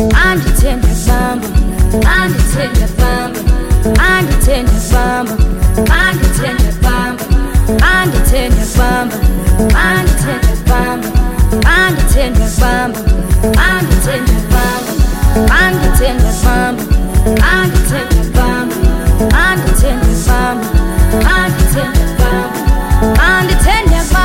andithenda bamba, andithenda bamba, andithenda bamba, andithenda bamba, andithenda bamba, andithenda bamba, andithenda bamba, andithenda bamba, andithenda bamba, andithenda bamba, andithenda bamba, andithenda bamba, andithenda bamba.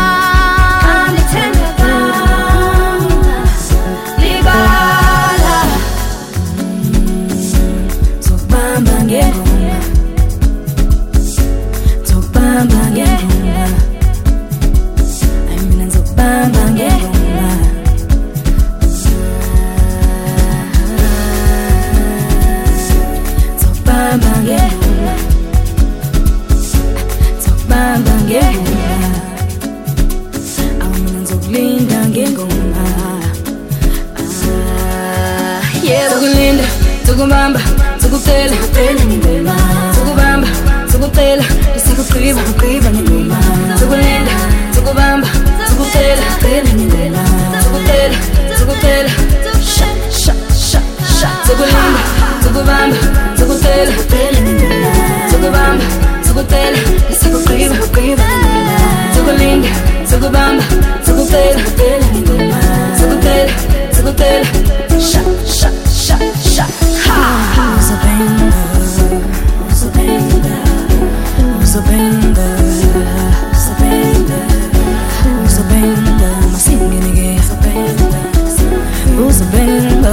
Tukubamba, tukutela, ngoma. Tukubamba, tukutela, isikukhriba, ngoma. Tukulinda, tukubamba, tukutela, ngoma. Tukutela, tukutela, sha, sha, sha, sha. Tukulinda, tukubamba, tukutela, ngoma. Tukubamba, tukutela, isikukhriba, ngoma. Tukulinda, tukubamba, tukutela, ngoma. Tukutela, tukutela, sha, sha, sha, sha. Who's a banger? Who's a banger? Who's a banger? Who's a banger? Who's a banger? My singing again. Who's a banger? Who's a banger?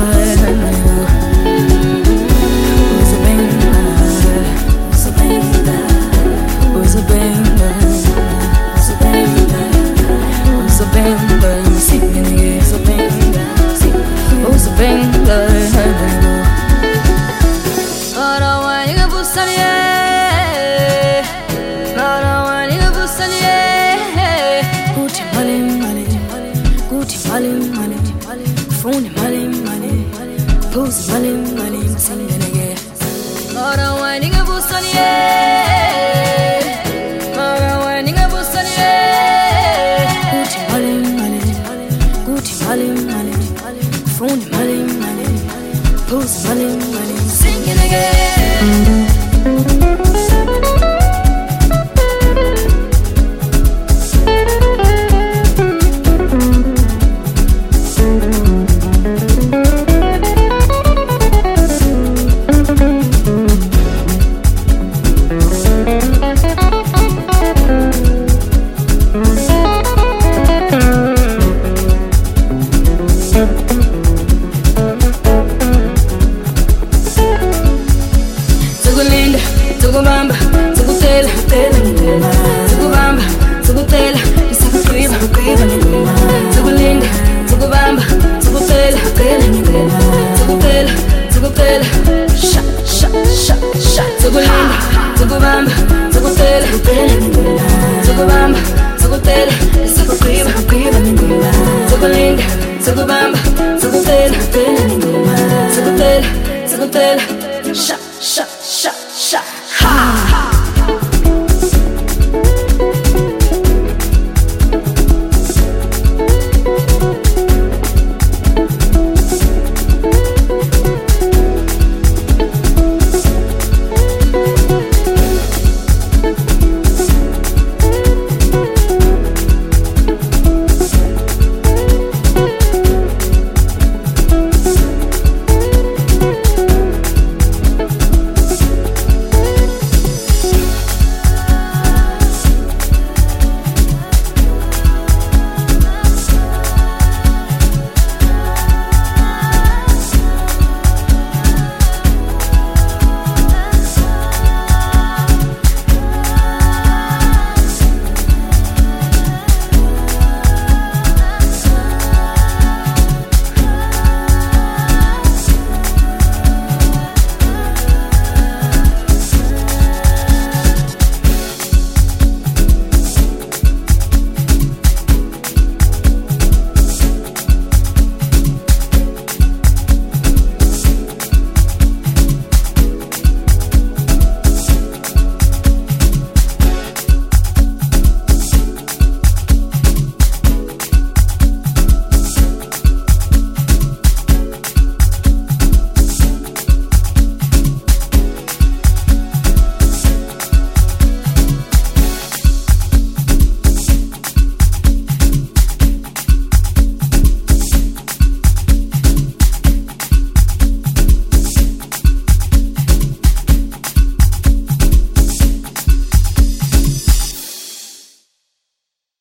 Who's a banger? Who's a banger? Who's a banger? Who's a banger? Who's a banger? My singing again. Who's a banger? Who's a banger? Phone money, pose money, singing again. Mara winding a boost on ye, Mara winding a boost on ye. Gucci money, phone money, pose money, singing again. Tukubamba, tukutela, ngoma. Tukubamba, tukutela, isikukhriba, ngoma. Tukulinda, tukubamba, tukutela, ngoma. Tukutela, tukutela, sha, sha, sha, sha. Tukulinda, tukubamba, tukutela, ngoma. Tukubamba, tukutela, isikukhriba, ngoma. Tukulinda, tukubamba, tukutela, ngoma. Tukutela, tukutela.